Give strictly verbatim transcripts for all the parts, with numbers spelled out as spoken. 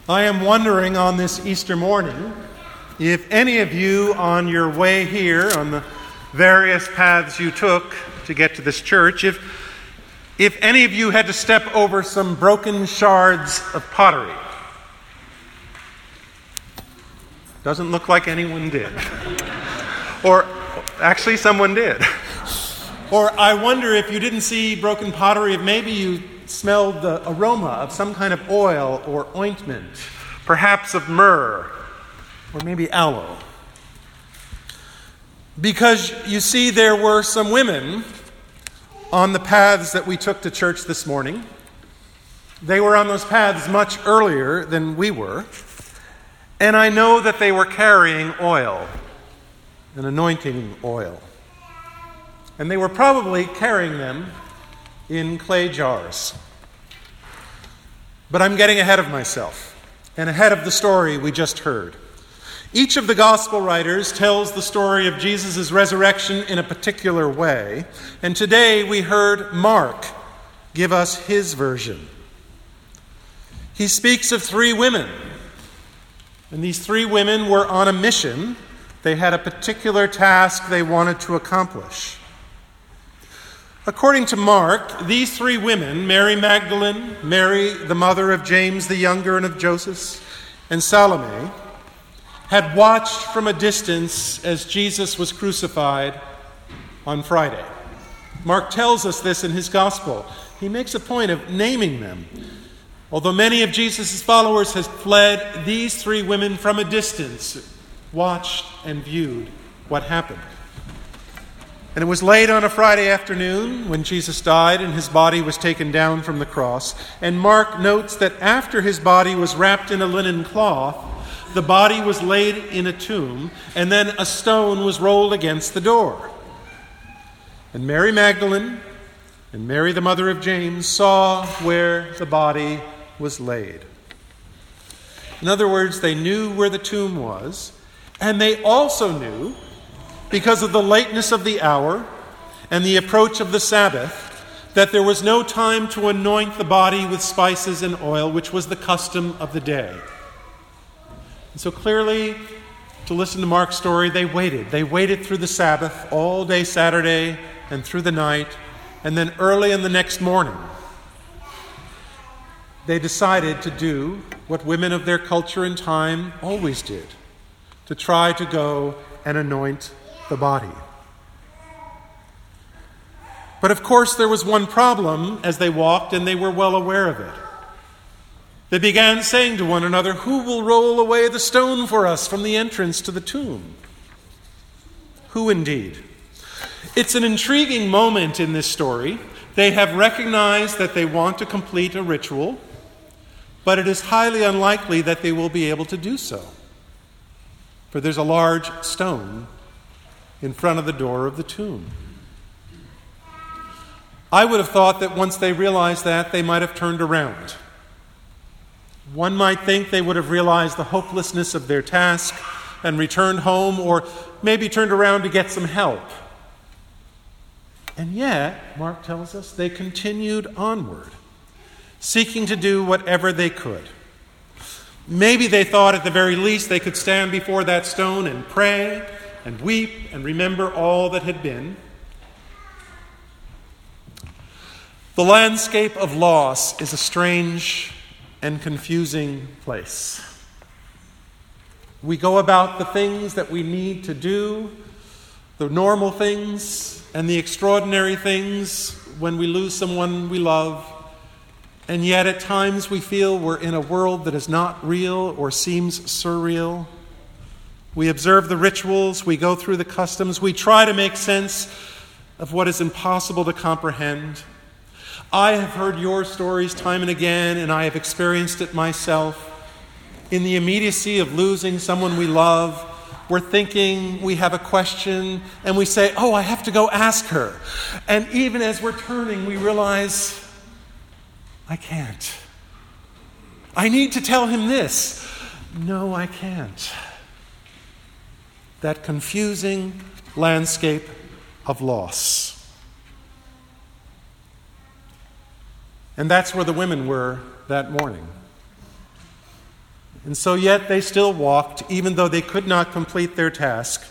I am wondering on this Easter morning if any of you on your way here, on the various paths you took to get to this church, if, if any of you had to step over some broken shards of pottery. Doesn't look like anyone did. Or actually someone did. Or I wonder if you didn't see broken pottery, if maybe you smelled the aroma of some kind of oil or ointment, perhaps of myrrh, or maybe aloe. Because you see, there were some women on the paths that we took to church this morning. They were on those paths much earlier than we were. And I know that they were carrying oil, an anointing oil. And they were probably carrying them in clay jars. But I'm getting ahead of myself and ahead of the story we just heard. Each of the gospel writers tells the story of Jesus' resurrection in a particular way, and today we heard Mark give us his version. He speaks of three women, and these three women were on a mission. They had a particular task they wanted to accomplish. According to Mark, these three women, Mary Magdalene, Mary, the mother of James the younger and of Joseph, and Salome, had watched from a distance as Jesus was crucified on Friday. Mark tells us this in his gospel. He makes a point of naming them. Although many of Jesus' followers had fled, these three women from a distance watched and viewed what happened. And it was late on a Friday afternoon when Jesus died and his body was taken down from the cross. And Mark notes that after his body was wrapped in a linen cloth, the body was laid in a tomb, and then a stone was rolled against the door. And Mary Magdalene and Mary, the mother of James, saw where the body was laid. In other words, they knew where the tomb was, and they also knew, because of the lateness of the hour and the approach of the Sabbath, that there was no time to anoint the body with spices and oil, which was the custom of the day. And so clearly, to listen to Mark's story, they waited. They waited through the Sabbath, all day Saturday and through the night, and then early in the next morning, they decided to do what women of their culture and time always did, to try to go and anoint the body. But of course, there was one problem as they walked, and they were well aware of it. They began saying to one another, "Who will roll away the stone for us from the entrance to the tomb?" Who indeed? It's an intriguing moment in this story. They have recognized that they want to complete a ritual, but it is highly unlikely that they will be able to do so. For there's a large stone in front of the door of the tomb. I would have thought that once they realized that, they might have turned around. One might think they would have realized the hopelessness of their task and returned home, or maybe turned around to get some help. And yet, Mark tells us, they continued onward, seeking to do whatever they could. Maybe they thought at the very least they could stand before that stone and pray and weep and remember all that had been. The landscape of loss is a strange and confusing place. We go about the things that we need to do, the normal things and the extraordinary things when we lose someone we love, and yet at times we feel we're in a world that is not real or seems surreal. We observe the rituals, we go through the customs, we try to make sense of what is impossible to comprehend. I have heard your stories time and again, and I have experienced it myself. In the immediacy of losing someone we love, we're thinking, we have a question, and we say, "Oh, I have to go ask her." And even as we're turning, we realize, I can't. I need to tell him this. No, I can't. That confusing landscape of loss. And that's where the women were that morning. And so yet they still walked, even though they could not complete their task.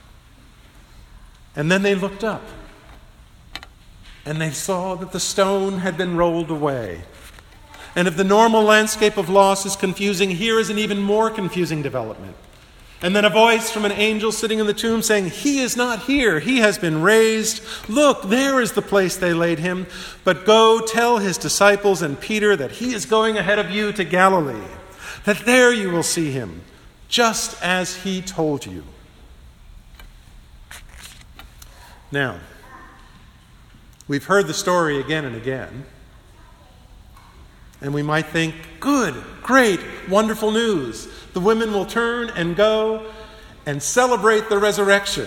And then they looked up, and they saw that the stone had been rolled away. And if the normal landscape of loss is confusing, here is an even more confusing development. And then a voice from an angel sitting in the tomb saying, "He is not here, he has been raised. Look, there is the place they laid him. But go tell his disciples and Peter that he is going ahead of you to Galilee, that there you will see him, just as he told you." Now, we've heard the story again and again, and we might think, good, great, wonderful news. The women will turn and go and celebrate the resurrection.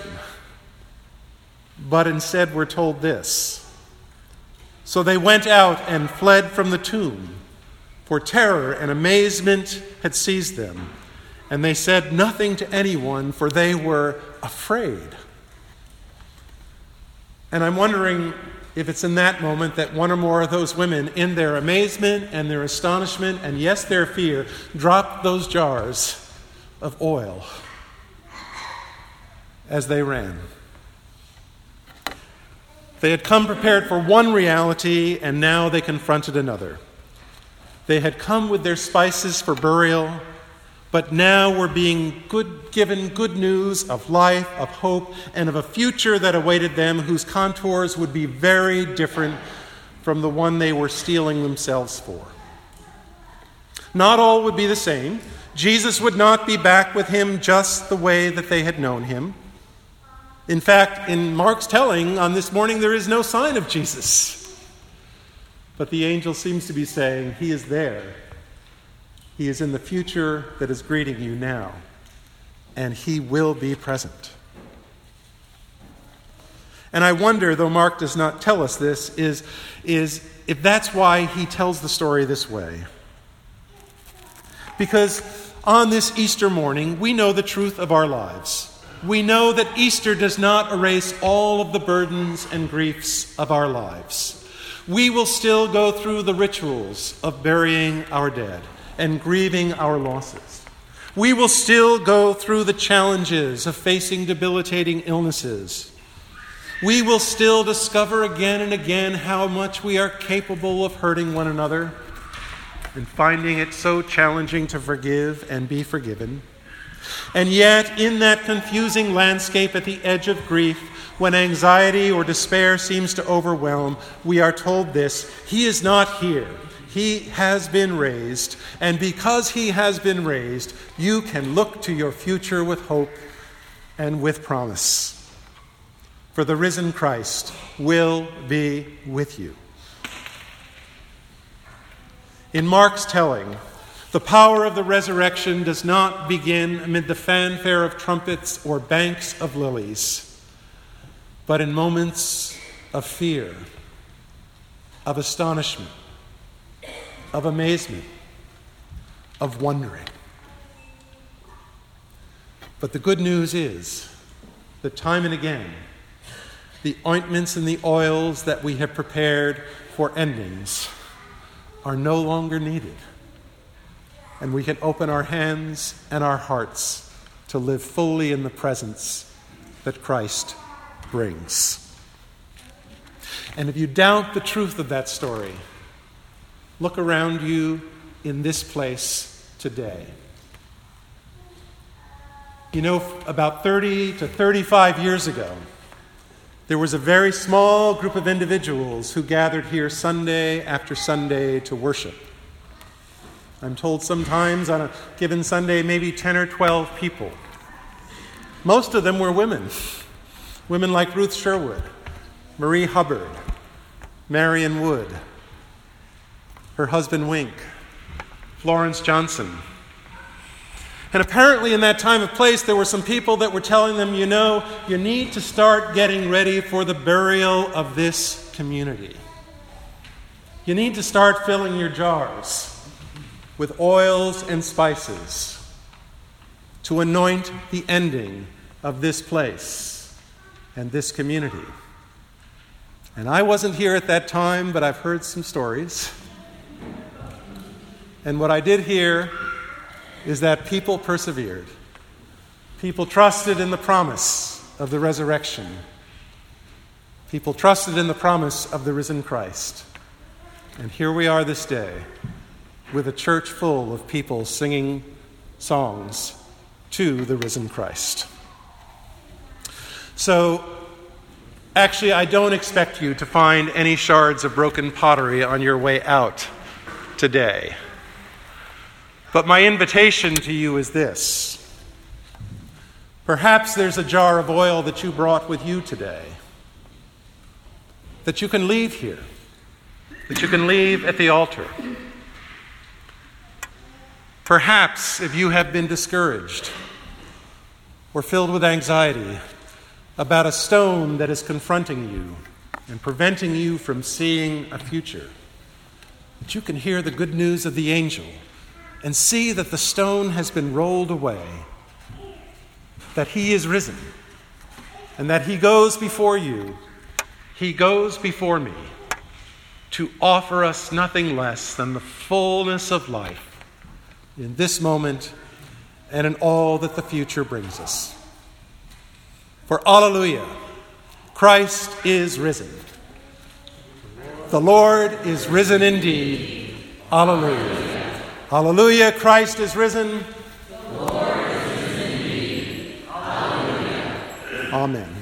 But instead we're told this: "So they went out and fled from the tomb, for terror and amazement had seized them, and they said nothing to anyone, for they were afraid." And I'm wondering if it's in that moment that one or more of those women, in their amazement and their astonishment, and yes, their fear, dropped those jars of oil as they ran. They had come prepared for one reality, and now they confronted another. They had come with their spices for burial, but now were being good, given good news of life, of hope, and of a future that awaited them whose contours would be very different from the one they were steeling themselves for. Not all would be the same. Jesus would not be back with him just the way that they had known him. In fact, in Mark's telling on this morning, there is no sign of Jesus. But the angel seems to be saying, he is there. He is in the future that is greeting you now, and he will be present. And I wonder, though Mark does not tell us this, is, is if that's why he tells the story this way. Because on this Easter morning, we know the truth of our lives. We know that Easter does not erase all of the burdens and griefs of our lives. We will still go through the rituals of burying our dead and grieving our losses. We will still go through the challenges of facing debilitating illnesses. We will still discover again and again how much we are capable of hurting one another and finding it so challenging to forgive and be forgiven. And yet, in that confusing landscape at the edge of grief, when anxiety or despair seems to overwhelm, we are told this: he is not here. He has been raised, and because he has been raised, you can look to your future with hope and with promise. For the risen Christ will be with you. In Mark's telling, the power of the resurrection does not begin amid the fanfare of trumpets or banks of lilies, but in moments of fear, of astonishment, of amazement, of wondering. But the good news is that time and again, the ointments and the oils that we have prepared for endings are no longer needed. And we can open our hands and our hearts to live fully in the presence that Christ brings. And if you doubt the truth of that story, look around you in this place today. You know, about thirty to thirty-five years ago, there was a very small group of individuals who gathered here Sunday after Sunday to worship. I'm told sometimes on a given Sunday, maybe ten or twelve people. Most of them were women. Women like Ruth Sherwood, Marie Hubbard, Marion Wood, her husband Wink, Florence Johnson. And apparently in that time of place, there were some people that were telling them, you know, you need to start getting ready for the burial of this community. You need to start filling your jars with oils and spices to anoint the ending of this place and this community. And I wasn't here at that time, but I've heard some stories. And what I did hear is that people persevered. People trusted in the promise of the resurrection. People trusted in the promise of the risen Christ. And here we are this day with a church full of people singing songs to the risen Christ. So, actually, I don't expect you to find any shards of broken pottery on your way out today. But my invitation to you is this. Perhaps there's a jar of oil that you brought with you today that you can leave here, that you can leave at the altar. Perhaps if you have been discouraged or filled with anxiety about a stone that is confronting you and preventing you from seeing a future, that you can hear the good news of the angel and see that the stone has been rolled away, that he is risen, and that he goes before you, he goes before me to offer us nothing less than the fullness of life in this moment and in all that the future brings us. For alleluia, Christ is risen. The Lord is risen indeed. Alleluia. Alleluia, Christ is risen. The Lord is risen indeed. Alleluia. Amen.